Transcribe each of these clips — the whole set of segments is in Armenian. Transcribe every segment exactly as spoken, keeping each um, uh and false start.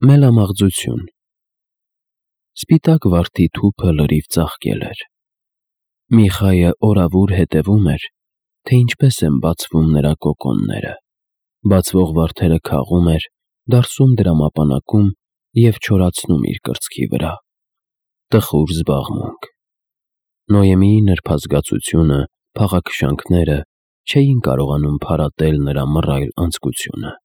Մելամաղձություն։ Սպիտակ վարդի թուփը լրիվ ծաղկել էր։ Միխայը օրավուր հետևում էր, թե ինչպես են բացվում նրա կոկոնները։ Բացվող վարդերը քաղում էր, դարսում դրամապանակում և չորացնում իր կրծքի վրա։ Տխուր զբաղմունք։ Նոյեմիի նրբազգացությունը, փաղաքշանքները չէին կարողանում փարատել նրա մռայլ անձկությունը։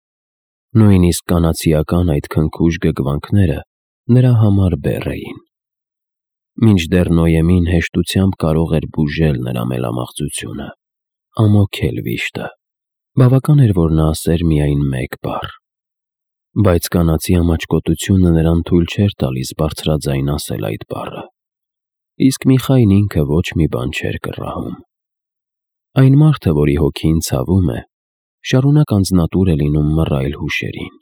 Նույնիսկ կանացիական այդ քնքուշ գգվանքները նրա համար բեռ էին։ Մինչդեռ Նոյեմին հեշտությամբ կարող էր բուժել նրա մելամաղձությունը, ամոքել վիշտը։ Բավական էր, որ նա ասեր միայն մեկ բառ։ Բայց կանացի ամաչկոտությունը նրան թույլ չէր տալիս բարձրաձայն ասել այդ բառը։ Իսկ Միխային ինքը ոչ մի բան չէր կռահում։ Այն մարդը, որի հոգին ցավում է, շարունակ անձնատուր է լինում մռայլ հուշերին։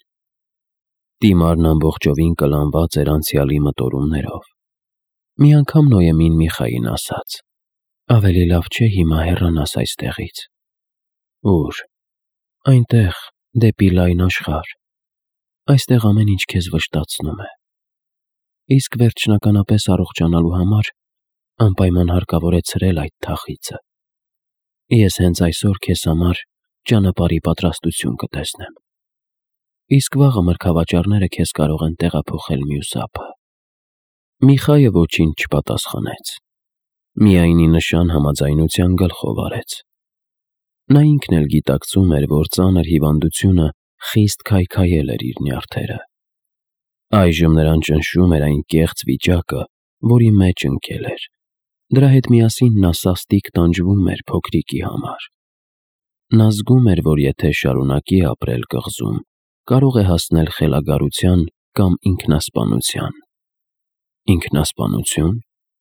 Դիմարն ամբողջովին կլանված էր անցյալի մտորումներով։ Մի անգամ Նոյեմին Միխային ասաց. «Ավելի լավ չէ հիմա հեռանաս այստեղից»։ Ո՞ւր։ Այնտեղ, դեպի լայն աշխարհ։ Այստեղ ամեն ինչ քեզ վշտացնում է։ Իսկ վերջնականապես առողջանալու համար անպայման հարկավոր է ցրել այդ թախիծը։ Ես հենց այսօր քեզ համար ճանապարհի պատրաստություն կտեսնեմ։ Իսկ վաղը մրգավաճառները քեզ կարող են տեղափոխել մյուս ափը։ Միխայը ոչինչ չպատասխանեց։ Միայն ի նշան համաձայնության գլխով արեց։ Նա ինքն էլ գիտակցում էր, որ ծանր հիվանդությունը խիստ քայքայել էր իր նյարդերը։ Այժմ նրան ճնշում էր այն կեղծ վիճակը, որի մեջ ընկել էր։ Դրա հետ միասին նա սաստիկ տանջվում էր փոքրիկի համար։ Նա զգում էր, որ եթե շարունակի ապրել կղզում, կարող է հասնել խելագարության կամ ինքնասպանության։ Ինքնասպանությո՞ւն։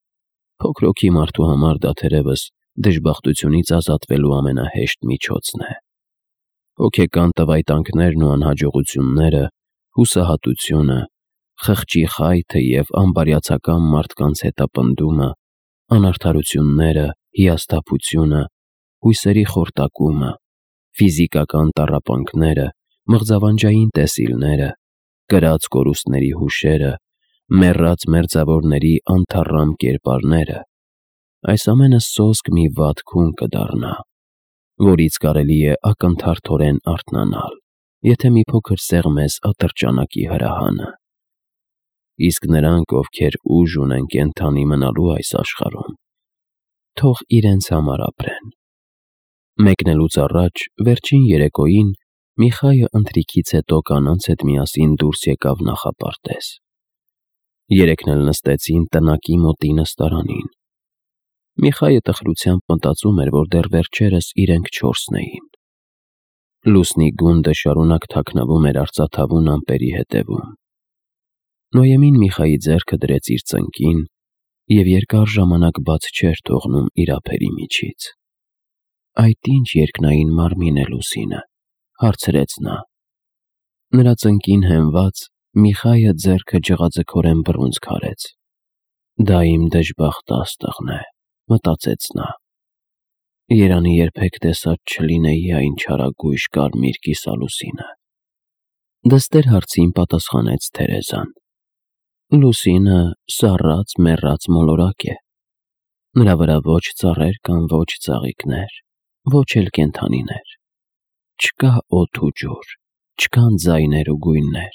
Փոքրոքի մարդու համար դա թերևս դժբախտությունից ազատվելու ամենահեշտ միջոցն է։ Հոգեկան տվայտանքներն ու անհաջողությունները, հուսահատությունը, խղճի խայթը և անբարյացակամ մարդկանց հետապնդումը, անարդարությունները, հիասթափությունը, հույսերի խորտակումը, ֆիզիկական տառապանքները, մղձավանջային տեսիլները, կրած կորուստների հուշերը, մեռած մերձավորների անթառամ կերպարները, այս ամենը սոսկ մի վատ քուն կդառնա, որից կարելի է ակնթարթորեն արթնանալ, եթե մի փոքր սեղմես ատրճանակի հրահանը։ Իսկ նրանք, ովքեր ուժ ունեն կենդանի մնալու այս աշխարհում, թող իրենց համար ապրեն։ Մեկնելուց առաջ վերջին երեկոյին Միխայը ընթրիքից հետո կանանց հետ միասին դուրս եկավ նախապարտեզ։ Երեքն էլ նստեցին տնակի մոտի նստարանին։ Միխայը տխրությամբ մտածում էր, որ դեռ վերջերս իրենք չորսն էին։ Լուսնի գունդը շարունակ թաքնվում էր արծաթավուն ամպերի հետևում։ Նոյեմին Միխայի ձեռքը դրեց իր ծնկին և երկար ժամանակ բաց չէր թողնում իր ափերի միջից։ «Այդ ի՞նչ երկնային մարմին է, Լուսինը», հարցրեց նա։ Նրա ծնկին հենված, Միխայը ձեռքը ջղաձգորեն բռունցք արեց։ «Դա իմ դժբախտ աստղն է», մտածեց նա։ «Երանի երբեք տեսած չլինեի այն չարագույժ կարմիր կիսալուսինը»։ Դստեր հարցին պատասխանեց Թերեզան։ Լուսինը սառած, մեռած մոլորակ է։ Նրա վրա ոչ ծառեր կան, ոչ ծաղիկներ, ոչ էլ կենդանիներ։ Չկա օդ ու ջուր, չկան ձայներ ու գույններ։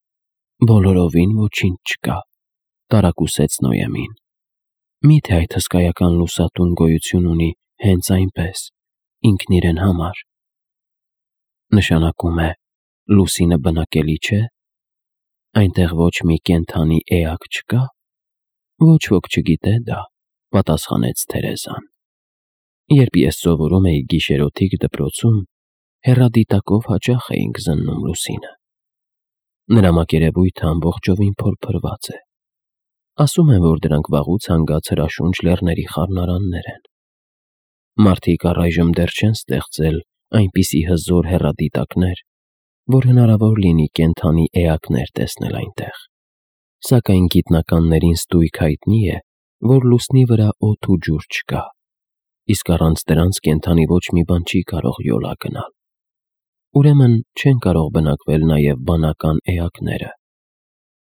Բոլորովին ոչինչ չկա, տարակուսեց Նոյեմին։ Մի՞թե այդ հսկայական լուսատուն գոյություն ունի հենց այնպես, ինքն իրեն համար։ Նշանակում է, լուսինը բնակելի չէ։ Այնտեղ ոչ մի կենդանի էակ չկա։ Ոչ ոք չգիտե դա, պատասխանեց Թերեզան։ Երբ ես սովորում էի գիշերօթիկ դպրոցում, հեռադիտակով հաճախ էինք զննում լուսինը։ Նրա մակերևույթը ամբողջովին փորփրված է։ Ասում են, որ դրանք վաղուց հանգած հրաշունչ լեռների խառնարաններ են։ Մարդիկ առայժմ դեռ չեն ստեղծել այնպիսի հզոր հեռադիտակներ, որ հնարավոր լինի կենդանի էակներ տեսնել այնտեղ։ Սակայն գիտնականներին ստույգ հայտնի է, որ լուսնի վրա օդ ու ջուր չկա, իսկ առանց դրանց կենդանի ոչ մի բան չի կարող յոլա գնալ։ Ուրեմն չեն կարող բնակվել նաև բանական էակները,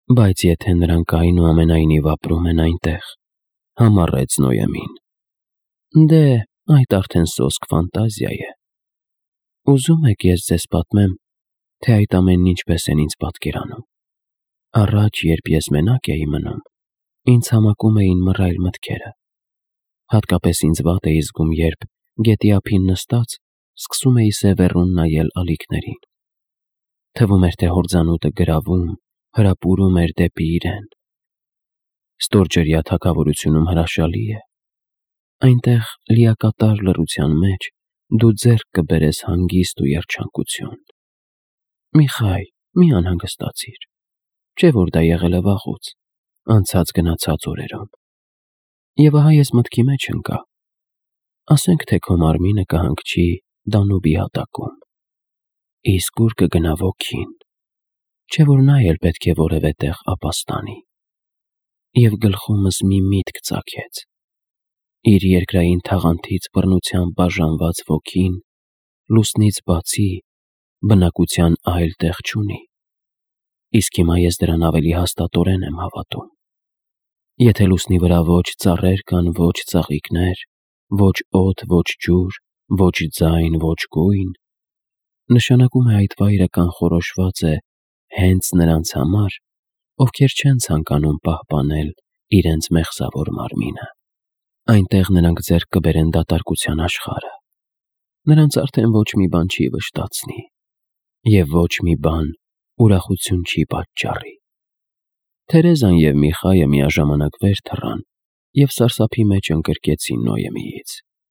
Բայց եթե նրանք այնուամենայնիվ ապրում են այնտեղ, համառեց Նոյեմին։ Դե, այդ արդեն սոսկ ֆանտազիա է։ Ուզում եք ես ձեզ պատմեմ, թե այդ ամենն ինչպես են ինձ պատկերանում։ Առաջ, երբ ես մենակ էի մնում, ինձ համակում էին մռայլ մտքերը։ Հատկապես ինձ վատ էի զգում, երբ գետի ափին նստած սկսում էի սևեռուն նայել ալիքներին։ Թվում էր, թե հորձանուտը գրավում, հրապուրում էր դեպի իրեն։ Ստորջրյա թագավորությունում հրաշալի է։ Այնտեղ լիակատար լռության մեջ դու ձեռք կբերես հանգիստ ու երջանկություն։ Միխայ, մի անհանգստացիր, չէ՞ որ դա եղել է վաղուց, անցած գնացած օրերում։ Եվ ահա ես մտքի մեջ ընկա։ Ասենք թե քո մարմինը կհանգչի Դանուբի հատակում։ Իսկ ուր կգնա ոգին, չէ՞ որ նա էլ պետք է որևէ տեղ ապաստանի։ Եվ գլխումս մի միտք ծագեց. իր երկրային թաղանթից բռնությամբ բաժանված ոգին լուսնից բացի բնակության այլ տեղ չունի։ Իսկ հիմա ես դրան ավելի հաստատորեն եմ հավատում։ Եթե լուսնի վրա ոչ ծառեր կան, ոչ ծաղիկներ, ոչ օդ, ոչ ջուր, ոչ ձայն, ոչ գույն, նշանակում է այդ վայրը կանխորոշված է հենց նրանց համար, ովքեր չեն ցանկանում պահպանել իրենց մեղսավոր մարմինը։ Այնտեղ նրանք ձեռք կբերեն դատարկության աշխարհը։ Նրանց արդեն ոչ մի բան չի վշտացնի, և ոչ մի բան ուրախություն չի պատճառի։ Թերեզան և Միխայը միաժամանակ վեր թռան և սարսափի մեջ ընկրկեցին Նոյեմիից։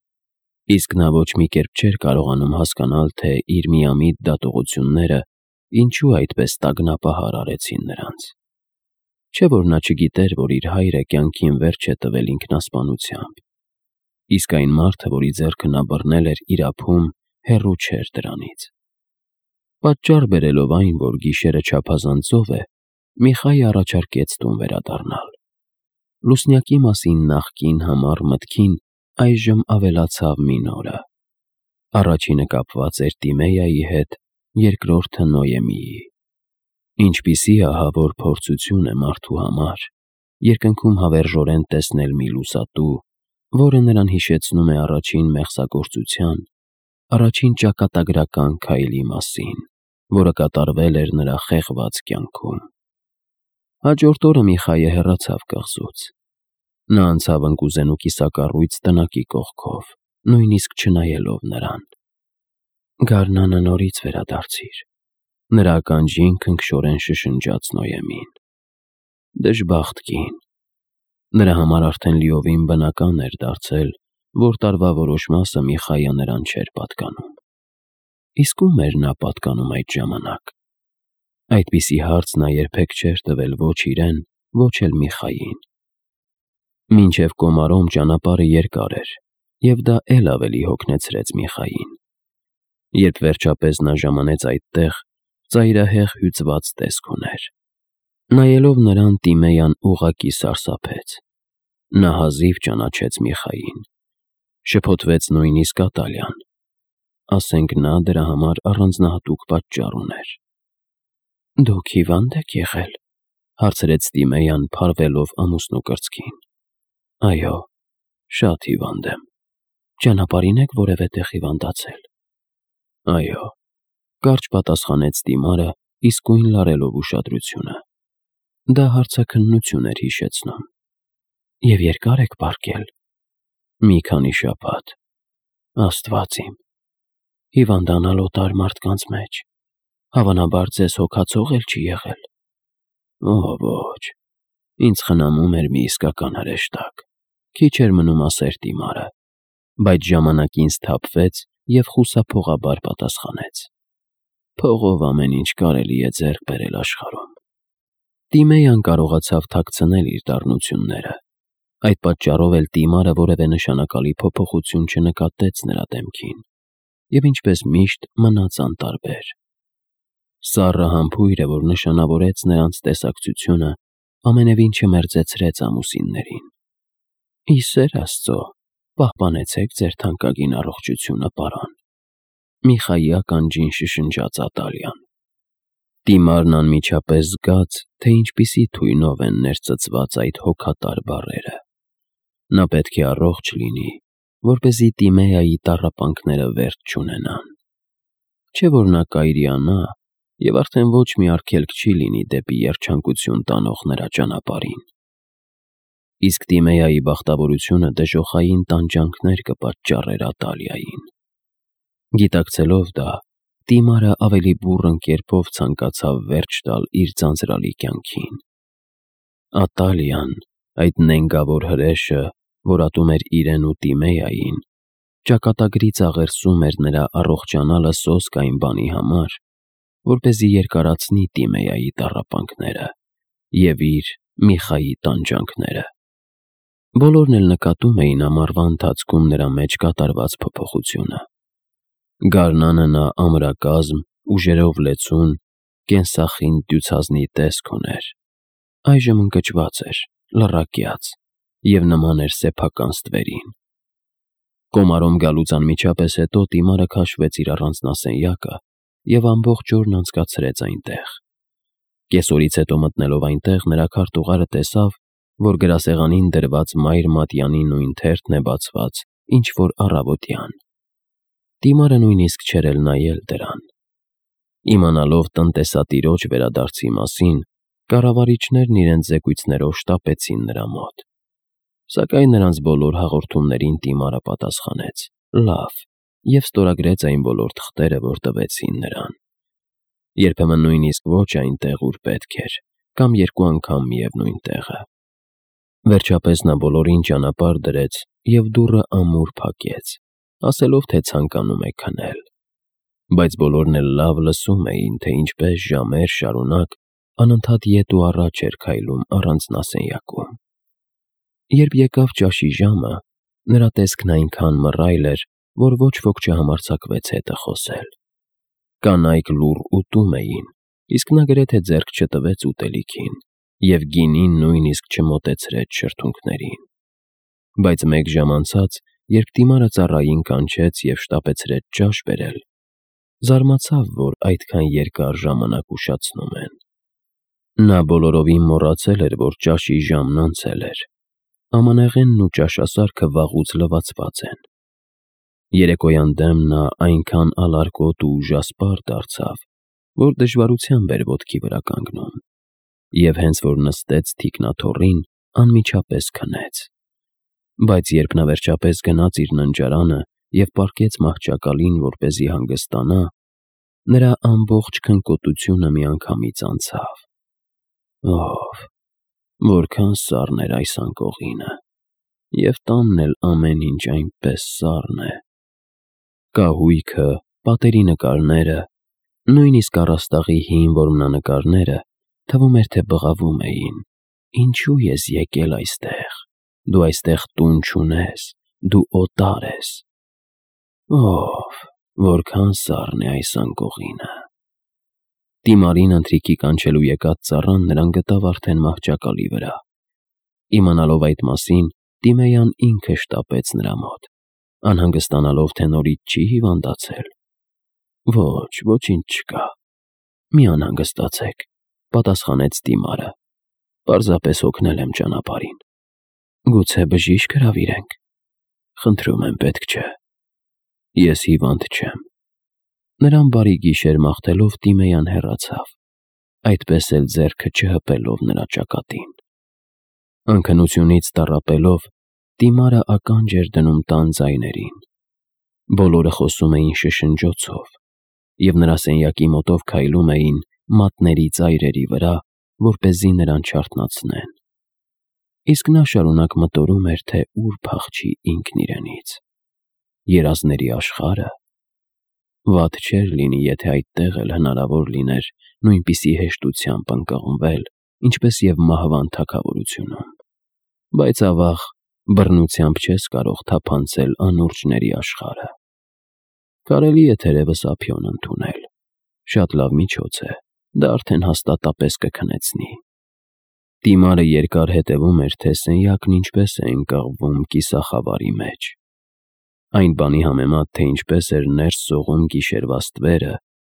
Իսկ նա ոչ մի կերպ չէր կարողանում հասկանալ, թե իր միամիտ դատողությունները ինչու այդպես տագնապահար արեցին նրանց։ Չէ՞ որ նա չգիտեր, որ իր հայրը կյանքին վերջ է տվել ինքնասպանությամբ, իսկ այն մարդը, որի ձեռքը նա բռնել էր իր ափում, հեռու չէր դրանից։ Պատճառ բերելով այն, որ գիշերը չափազանց զով է, Միխայը առաջարկեց տուն վերադառնալ։ Լուսնյակի մասին նախկին համառ մտքին այժմ ավելացավ մի նորը։ Առաջինը կապված էր Տիմեյայի հետ, երկրորդը Նոյեմիի։ Ինչպիսի ահավոր փորձություն է մարդու համար երկնքում հավերժորեն տեսնել մի լուսատու, որը նրան հիշեցնում է առաջին մեղսագործության, առաջին ճակատագրական քայլի մասին, որը կատարվել էր նրա խեղված կյանքում։ Հաջորդ օրը Միխայը հեռացավ կղզուց։ Նա անցավ ընկուզենու կիսակառույց տնակի կողքով, նույնիսկ չնայելով նրան։ Գարնանը նորից վերադարձիր, նրա ականջին քնքշորեն շշնջաց Նոյեմին։ Դժբախտ կին։ Նրա համար արդեն լիովին բնական էր դարձել, որ տարվա որոշ մասը Միխայը նրան չէր պատկանում։ Իսկ ո՞ւմ էր նա պատկանում այդ ժամանակ։ Այդպիսի հարց նա երբեք չէր տվել ոչ իրեն, ոչ էլ Միխային։ Մինչև Կոմարոմ ճանապարհը երկար էր, և դա էլ ավելի հոգնեցրեց Միխային։ Երբ վերջապես նա ժամանեց այդտեղ, ծայրահեղ հյուծված տեսք ուներ։ Նայելով նրան, Տիմեյան ուղղակի սարսափեց։ Նա հազիվ ճանաչեց Միխային։ Շփոթվեց նույնիսկ Ատալյան։ Ասենք նա դրա համար առանձնահատուկ պատճառ ուներ։ Դուք հիվա՞նդ եք եղել, հարցրեց Տիմեյան, փարվելով ամուսնու կրծքին։ Այո, շատ հիվանդ եմ։ Ճանապարհին եք որևէ տեղ հիվանդացել։ Այո, կարճ պատասխանեց Տիմարը, իսկույն լարելով ուշադրությունը։ Դա հարցաքննություն էր հիշեցնում։ Եվ երկա՞ր եք պառկել։ Մի քանի շաբաթ։ Աստված իմ, հիվանդանալ օտար մարդկանց մեջ, հավանաբար ձեզ հոգացող էլ չի եղել։ Օ, ոչ, ինձ խնամում էր մի իսկական հրեշտակ, քիչ էր մնում ասեր Տիմարը, բայց ժամանակին սթափվեց և խուսափողաբար պատասխանեց. Փողով ամեն ինչ կարելի է ձեռք բերել աշխարհում։ Տիմեյան կարողացավ թաքցնել իր դառնությունները։ Այդ պատճառով էլ Տիմարը որևէ նշանակալի փոփոխություն չնկատեց նրա դեմքին, և ինչպես միշտ մնաց անտարբեր։ Սառը համբույրը, որ նշանավորեց նրանց տեսակցությունը, ամենևին չմերձեցրեց ամուսիններին։ Ի սեր Աստծո, պահպանեցեք ձեր թանկագին առողջությունը, պարոն, Միխայի ականջին շշնջաց Ատալյան։ Տիմարն անմիջապես զգաց, թե ինչպիսի թույնով են ներծծված այդ հոգատար բառերը։ Նա պետք է առողջ լինի, որպեսզի Տիմեայի տառապանքները վերջ չունենան։ Չէ՞ որ նա կայրիանա և արդեն ոչ մի արգելք չի լինի դեպի երջանկություն տանող նրա ճանապարհին։ Իսկ Տիմեայի բախտավորությունը դժոխային տանջանքներ կպատճառեր Ատալիային։ Գիտակցելով դա, Տիմարը ավելի բուռն կերպով ցանկացավ վերջ տալ իր ձանձրալի կյանքին։ Ատալիան, այդ նենգավոր հրեշը, որ ատում էր իրեն ու Տիմեային, ճակատագրից աղերսում էր նրա առողջանալը սոսկ այն բանի համար, որպեսզի երկարացնի Տիմեայի տառապանքները և իր Միխայի տանջանքները։ Բոլորն էլ նկատում էին ամառվա ընթացքում նրա մեջ կատարված փոփոխությունը։ Գարնանը նա ամրակազմ, ուժերով լեցուն, կենսախինդ դյուցազնի տեսք ուներ։ Այժմ ընկճված էր, լռակյաց և նման էր սեփական ստվերին։ Կոմարոմ գալուց անմիջապես հետո Տիմարը քաշվեց իր առանձնասենյակը և ամբողջ օրն անցկացրեց այնտեղ։ Կեսօրից հետո մտնելով այնտեղ, նրա քարտուղարը տեսավ, որ գրասեղանին դրված Մայր Մատյանի նույն թերթն է բացված, ինչ որ առավոտյան։ Տիմարը նույնիսկ չէր էլ նայել դրան։ Իմանալով տնտեսատիրոջ վերադարձի մասին, կառավարիչներն իրենց զեկույցներով շտապեցին նրա մոտ։ Սակայն նրանց բոլոր հաղորդումներին Տիմարը պատասխանեց. «Լավ» և ստորագրեց այն բոլոր թղթերը, որ տվեցին նրան։ Երբեմն նույնիսկ ոչ այնտեղ, ուր պետք էր, կամ երկու անգամ միևնույն տեղը։ Վերջապես նա բոլորին ճանապարհ դրեց և դուռը ամուր փակեց, ասելով, թե ցանկանում է քնել։ Բայց բոլորն էլ լավ լսում էին, թե ինչպես ժամեր շարունակ անընդհատ ետ ու առաջ էր քայլում առանձնասենյակում։ Երբ եկավ ճաշի ժամը, նրա տեսքն այնքան մռայլ էր, որ ոչ ոք չհամարձակվեց հետը խոսել։ Կանայք լուռ ուտում էին, իսկ նա գրեթե ձեռք չտվեց ուտելիքին և գինին նույնիսկ չմոտեցրեց շրթունքներին։ Բայց մեկ ժամ անցած, երբ Տիմարը ծառային կանչեց և շտապեցրեց ճաշ բերել, զարմացավ, որ այդքան երկար ժամանակ ուշացնում են։ Նա բոլորովին մոռացել էր, որ ճաշի ժամն անցել էր։ Ամանեղենն ու ճաշասարքը վաղուց լվացված են։ Երեկոյան դեմ նա այնքան ալարկոտ ու ուժասպառ դարձավ, որ դժվարությամբ էր ոտքի վրա կանգնում, և հենց որ նստեց թիկնաթոռին, անմիջապես քնեց։ Բայց երբ նա վերջապես գնաց իր ննջարանը և պառկեց մահճակալին, որպեսզի հանգստանա, նրա ամբողջ քնկոտությունը միանգամից անցավ։ Ո՜վ, որքան սառն էր այս անկողինը, և տանն էլ ամեն ինչ այնպես սառն է։ Կահույքը, պատերի նկարները, նույնիսկ առաստաղի հին որմնանկարները թվում էր, թե բղավում էին. «Ինչու ես եկել այստեղ, դու այստեղ տուն չունես, դու օտար ես»։ Ո՜վ, որքան սառն է այս անկողինը։ Տիմարին ընթրիքի կանչելու եկած ծառան նրան գտավ արդեն մահճակալի վրա։ Իմանալով այդ մասին, Տիմեյան ինքը շտապեց նրա մոտ, անհանգստանալով, թե նորից չի հիվանդացել։ Ոչ, ոչինչ չկա։ Մի անհանգստացեք, պատասխանեց Տիմարը։ Պարզապես հոգնել եմ ճանապարհին։ Գուցե բժիշկ հրավիրենք։ Խնդրում եմ, պետք չէ։ Ես հիվանդ չեմ։ Նրան բարի գիշեր մաղթելով Տիմեյան հեռացավ, այդպես էլ ձեռքը չհպելով նրա ճակատին։ Անքնությունից տառապելով, Տիմարը ականջ էր դնում տան ձայներին։ Բոլորը խոսում էին շշնջոցով, և նրա սենյակի մոտով քայլում էին մատների ծայրերի վրա, որպեսզի նրան չարթնացնեն։ Իսկ նա շարունակ մտորում էր, թե ուր փախչի ինքն իրենից։ Երազների աշխա՞րը։ Վատ չէր լինի, եթե այդտեղ էլ հնարավոր լիներ նույնպիսի հեշտությամբ ընկղմվել, ինչպես և մահվան թագավորությունում։ Բայց ավաղ, բռնությամբ չես կարող թափանցել անուրջների աշխարհը։ Կարելի է թերևս ափիոն ընդունել։ Շատ լավ միջոց է, դա արդեն հաստատապես կքնեցնի։ Տիմարը երկար հետևում էր, թե սենյակն ինչպես է ընկղմվում կիսախավարի մեջ։ Այն բանի համեմատ, թե ինչպես էր ներս սողում գիշերվա ստվերը,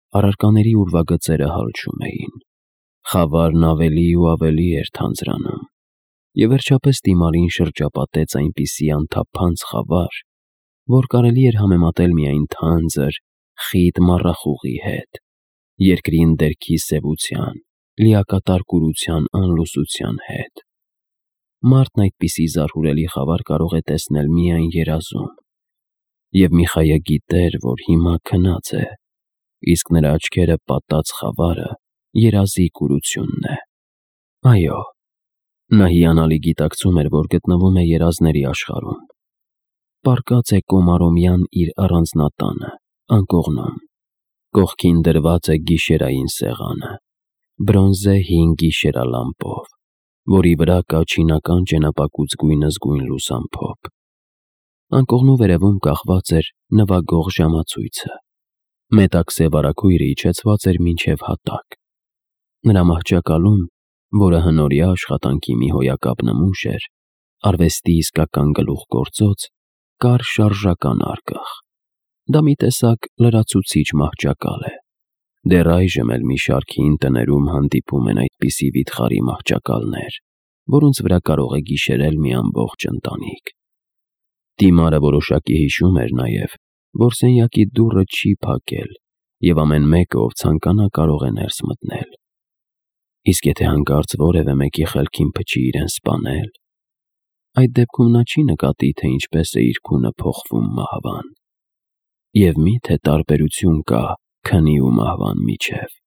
առարկաների ուրվագծերը հալչում էին։ Խավարն ավելի ու ավելի էր թանձրանում, եւ վերջապես դիմարին շրջապատեց այնպիսի անթափանց խավար, որ կարելի էր համեմատել միայն թանձր, խիտ մառախուղի հետ, երկրի ընդերքի սևության, լիակատար կուրության անլուսության հետ։ Մարդն այդպիսի զարհուրելի խավար կարող է տեսնել միայն երազում, եւ Միխայը գիտեր, որ հիմա քնած է, իսկ նրա աչքերը պատած խավարը երազի կուրությունն է։ Այո, նա հիանալի գիտակցում էր, որ գտնվում է երազների աշխարհում։ Պառկած է Կոմարոմյան իր առանձնատանը, անկողնում։ Կողքին դրված է գիշերային սեղանը, բրոնզե հին գիշերալամպով, որի վրա կա չինական ճենապակուց գույնզգույն լուսամփոփ։ Անկողնու վերևում կախված էր նվագող ժամացույցը։ Մետաքսե վարագույրը իջեցված էր մինչև հատակ։ Նրա մահճակալում, որը հնորյա աշխատանքի մի հոյակապ նմուշ էր, արվեստի իսկական գլուխգործոց, կար շարժական արկղ։ Դա մի տեսակ լրացուցիչ մահճակալ է։ Դեռ այժմ էլ մի շարք հին տներում հանդիպում են այդպիսի վիթխարի մահճակալներ, որոնց վրա կարող է գիշերել մի ամբողջ ընտանիք։ Դիմարը որոշակի հիշում էր նաև, որ սենյակի դուռը չի փակել, եւ ամեն մեկը, ով ցանկանա, կարող է ներս մտնել։ Իսկ եթե հանկարծ որևէ մեկի խելքին փչի իրեն սպանել, այդ դեպքում նա չի նկատի, թե ինչպես է իր քունը փոխվում մահվան։ Եվ մի՞թե տարբերություն կա քնի ու մահվան միջև։